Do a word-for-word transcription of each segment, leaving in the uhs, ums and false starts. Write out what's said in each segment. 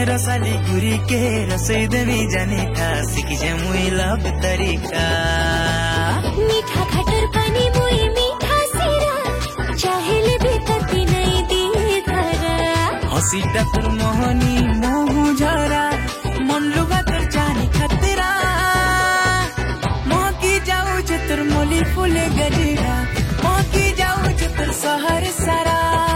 रसाली गुरी के रसोई देवी जाने था सीखी जे मुई लब तरीका मीठा खटर पानी मुई मीठा सिरा चाहेले भी तती नहीं दी धरा हसीटा तुर मोहनी मोहू झरा मन लुगा तर जाने खतरा मोकी जाऊ जे तुर मोली फूले गजरा मोकी जाऊ जे तुर सहर सारा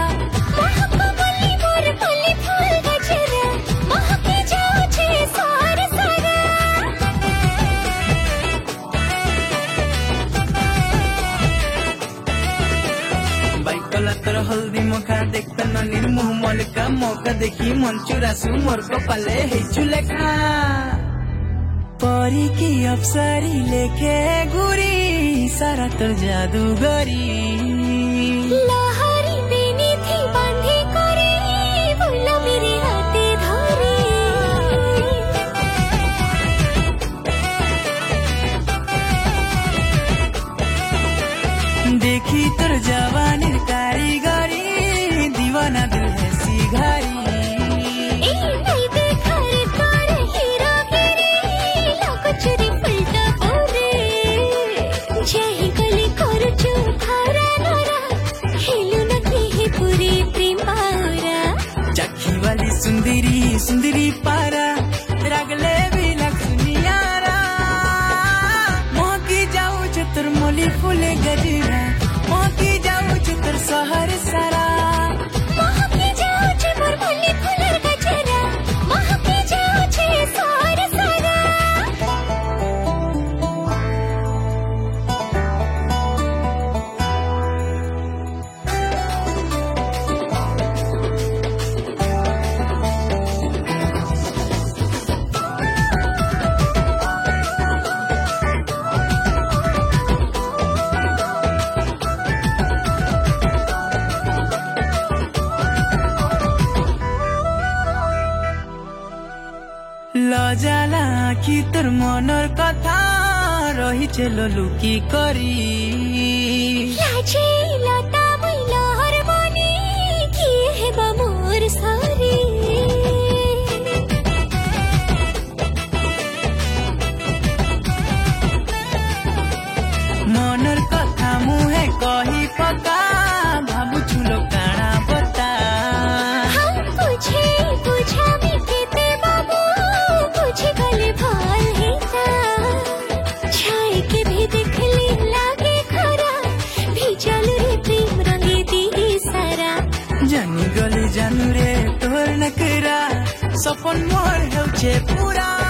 हल्दी मखा देखता ननीर मुह मलका मौका देखी मन चुरासु मोर कपाले हे चुलेखा परी की अप्सरी लेके गुरी सारा तर जादूगरी लहरी बेनी थी बांधी करे बोला मेरे हाथे धरे देखी तर जवानी कारीगरी दीवाना दिल है सिघारी ए नहीं देखा रे तारे हीरा गिरी लाको चुरी पलटा बोरे जही गली कर चु खारा नोरा हेलु नकी है पूरी प्रेम पारा चक्की वाली सुंदरी सुंदरी पारा रगले भी लग सुनियारा मोकी जाऊ चतुर मोली फूले गजरा मोकी जाऊ चतुर सहर सारा लजाला कि तोर मनर कथा रही चलो लुकी करी लाजे लता लहर बनी कि हेबा मोर सारी मनर कथा मुहे कही पका भाबु छुलो काना बता हम पूछे पूछा भी केते बाबू पूछे गले भाल हेता छाए के भी देख ले लागे खरा भी चल रे प्रेम रंगे दी सारा जानी गली जानू रे तोर नकरा सपन मोर हेउछे पूरा।